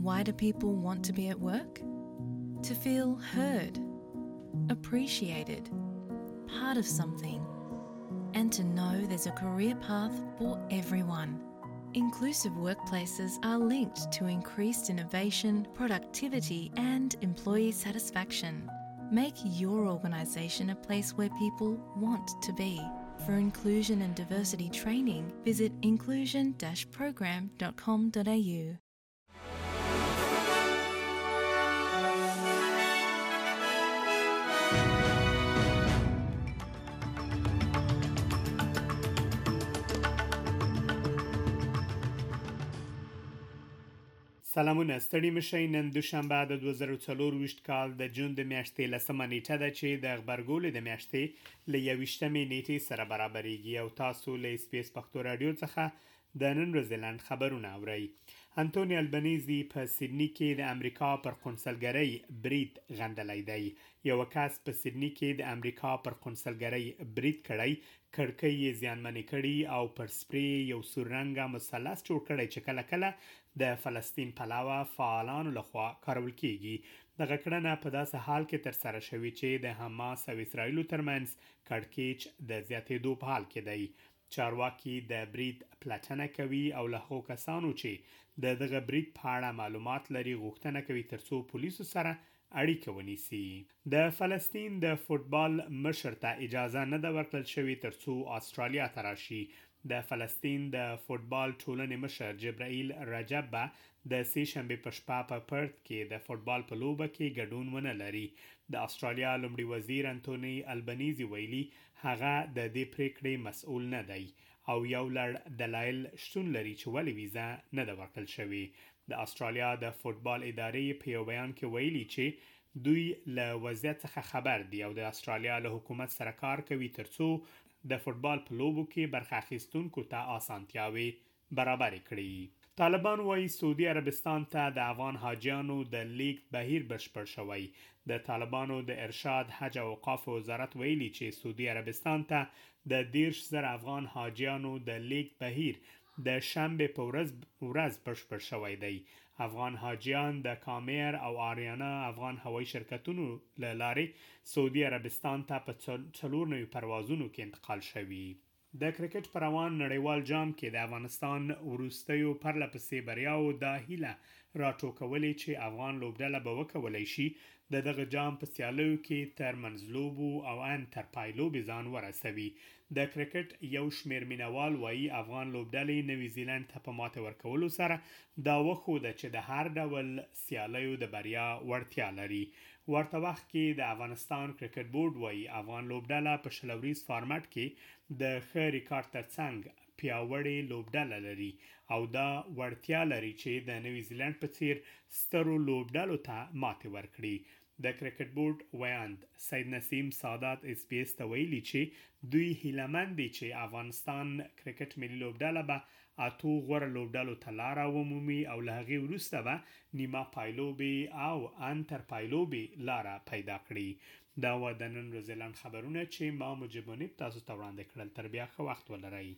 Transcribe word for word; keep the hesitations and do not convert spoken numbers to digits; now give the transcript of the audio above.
Why do people want to be at work? To feel heard, appreciated, part of something, and to know there's a career path for everyone. Inclusive workplaces are linked to increased innovation, productivity, and employee satisfaction. Make your organisation a place where people want to be. For inclusion and diversity training, visit inclusion dash program dot com dot a u. سلامونه ستړي مشئ. نن دوشنبه د دوه زره څلور کال د جون د میاشتې لسمه نیټه ده چې د غبرګولې د میاشتې له یویشتمې نیټې سره برابرېږي او تاسو له اس بي اس پښتو رادیو څخه د نن ورځې لاند خبرونه اورئ. انټونی البنيزي په سیدنی کې د امریکا پر قونسلګرۍ برید غندلی دی. یو کس په سیدنی کې د امریکا پر قونسلګرۍ برید کړی، کړکۍ یې زیانمنې کړي او پر سپری یو سور رنګه مثلث جوړ کړی چې کله کله د فلسطین پلوه فعالانو لخوا کارول کیږي. دغه کړنه په داسې حال کې تر سره شوې چې د حماس او اسرائیلو ترمنځ کړکېچ د زیاتېدو په حال کې دی. چارواکي د برید پلټنه کوي او له هغو کسانو چې د دغه برید په اړه معلومات لري غوښتنه کوي ترڅو پولیسو سره اړیکه ونیسي. د فلسطین د فوتبال مشر ته اجازه نه ده ورکړل شوې ترڅو استرالیا ته راشي. د فلسطین د فوتبال ټولنې مشر جبرائیل رجب به د سې شنبې په شپه په پرت کې د فوتبال په لوبه کې ګډون ونه لري. د استرالیا لومړي وزیر انټونی البنيزي ویلي هغه د دې پریکړې مسؤل نه دی او یو لړ دلایل شتون لري چې ولې ویزه نه ده ورکړل شوې. د استرالیا د فوتبال ادارې په یو بیان کې ویلي چې دوی له وضعیت څخه خبر دي او د استرالیا له حکومت سره کار کوي ترڅو د فوتبال په لوبو کې برخه اخیستونکو ته اسانتیاوي برابر کړي. طالبان وايي سعودي عربستان ته د افغان حاجیانو د لیږد بهیر بشپړ شوی. د طالبانو د ارشاد حج او اوقاف وزارت ویلي چې سعودي عربستان ته د دیرش زره افغان حاجیانو د لیږد بهیر د شنبه په ورځ ورځ بشپړ شوی دی. افغان حاجیان د کامیر او آریانا افغان هوایي شرکتونو له لارې سعودي عربستان ته په څلور نوي پروازونو کې انتقال شوي. د کرکټ په روان نړیوال جام کې د افغانستان وروستیو پرله پسې بریاو دا هیله راټوکولې چې افغان لوبډله به وکولی شي د دغه جام په سیالیو کې تر منځلوبو او ان تر پایلوبې ځان ورسوي. د کرکټ یو شمیر مینوال وایي افغان لوبډلې نوی زیلند ته په ماته ورکولو سره دا وښوده چې د هر ډول سیالیو د بریا وړتیا لري. ورته وخت کې د افغانستان کرکټ بورډ وایي افغان لوبډله په شلوریز فارمټ کې د ښه ریکارډ ترڅنګ پیاوړې لوبډله لري او دا وړتیا لري چې د نوی زیلند په څیر سترو لوبډلو ته ماتې ورکړي. د کرکټ بورډ ویاند سید نسیم سادات اس بي اس ته ویلي چې دوی هیلهمند دي چې افغانستان کرکټ ملي لوبډله به اتو غوره لوبډلو ته لاره ومومي او له هغې وروسته به نیمه پایلوبې او ان تر پایلوبې لاره پیدا کړي. دا و د نن ورځې لاند خبرونه چې ما مجيب منیب تاسو ته وړاندې کړل. تر بیا ښه وخت ولرئ.